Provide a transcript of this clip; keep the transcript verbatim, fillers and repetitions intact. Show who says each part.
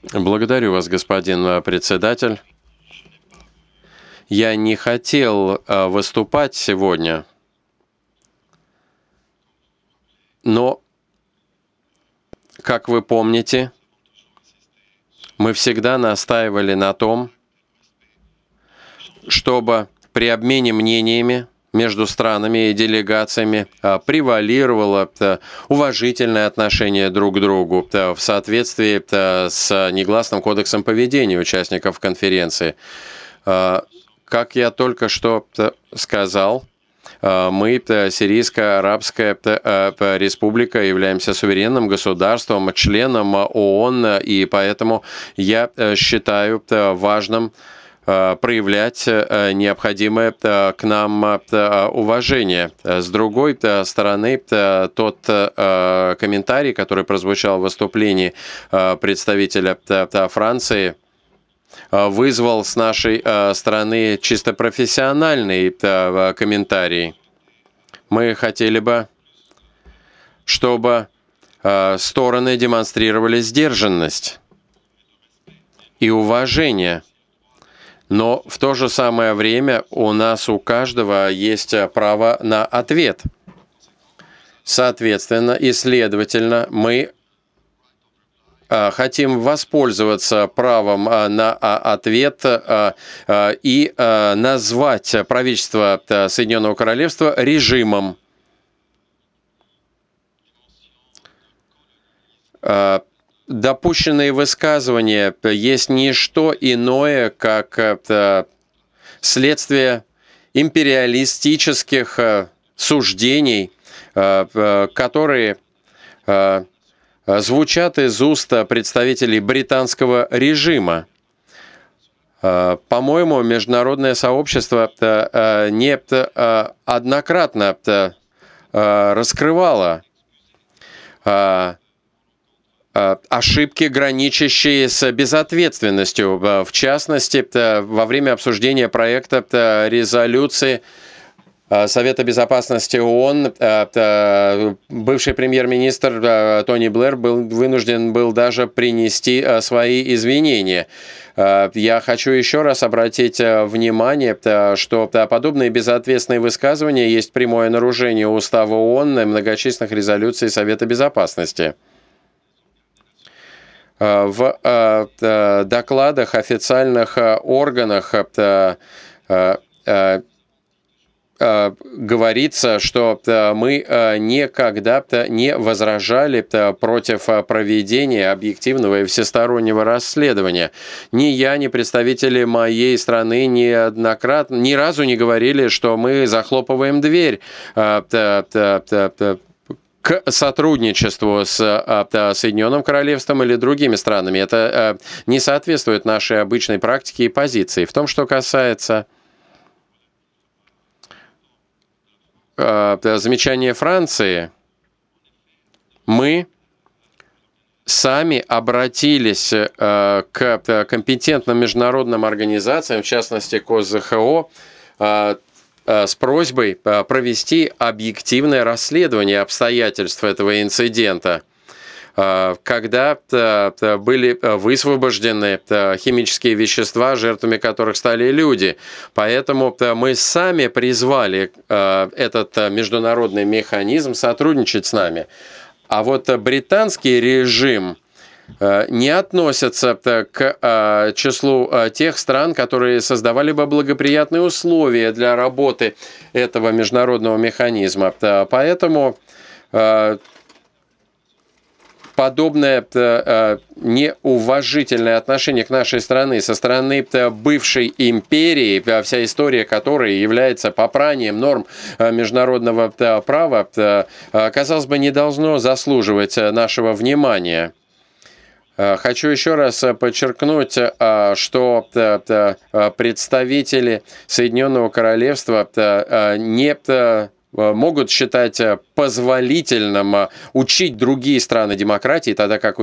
Speaker 1: Благодарю вас, господин э, председатель. Я не хотел э, выступать сегодня, но, как вы помните, мы всегда настаивали на том, чтобы при обмене мнениями между странами и делегациями э, превалировало э, уважительное отношение друг к другу э, в соответствии э, с негласным кодексом поведения участников конференции. Э, Как я только что э, сказал, э, мы, э, Сирийская Арабская э, э, Республика, являемся суверенным государством, членом ООН, и поэтому я э, считаю э, важным э, проявлять э, необходимое э, к нам э, уважение. С другой э, стороны, э, тот э, комментарий, который прозвучал в выступлении э, представителя э, Франции, вызвал с нашей э, стороны чисто профессиональный э, комментарий. Мы хотели бы, чтобы э, стороны демонстрировали сдержанность и уважение. Но в то же самое время у нас у каждого есть право на ответ. Соответственно и следовательно мы хотим воспользоваться правом на ответ и назвать правительство Соединенного Королевства режимом. Допущенные высказывания есть не что иное, как следствие империалистических суждений, которые звучат из уст представителей британского режима. По-моему, международное сообщество неоднократно раскрывало ошибки, граничащие с безответственностью, в частности, во время обсуждения проекта резолюции Совета Безопасности ООН бывший премьер-министр Тони Блэр был вынужден был даже принести свои извинения. Я хочу еще раз обратить внимание, что подобные безответственные высказывания есть прямое нарушение Устава ООН и многочисленных резолюций Совета Безопасности. В докладах официальных органах говорится, что мы никогда не возражали против проведения объективного и всестороннего расследования. Ни я, ни представители моей страны неоднократно, ни разу не говорили, что мы захлопываем дверь к сотрудничеству с Соединенным Королевством или другими странами. Это не соответствует нашей обычной практике и позиции. В том, что касается замечания Франции, мы сами обратились к компетентным международным организациям, в частности к ОЗХО, с просьбой провести объективное расследование обстоятельств этого инцидента, когда были высвобождены химические вещества, жертвами которых стали люди. Поэтому мы сами призвали этот международный механизм сотрудничать с нами. А вот британский режим не относится к числу тех стран, которые создавали бы благоприятные условия для работы этого международного механизма. Поэтому подобное неуважительное отношение к нашей стране со стороны бывшей империи, вся история которой является попранием норм международного права, казалось бы, не должно заслуживать нашего внимания. Хочу еще раз подчеркнуть, что представители Соединенного Королевства не могут считать позволительным учить другие страны демократии, тогда как у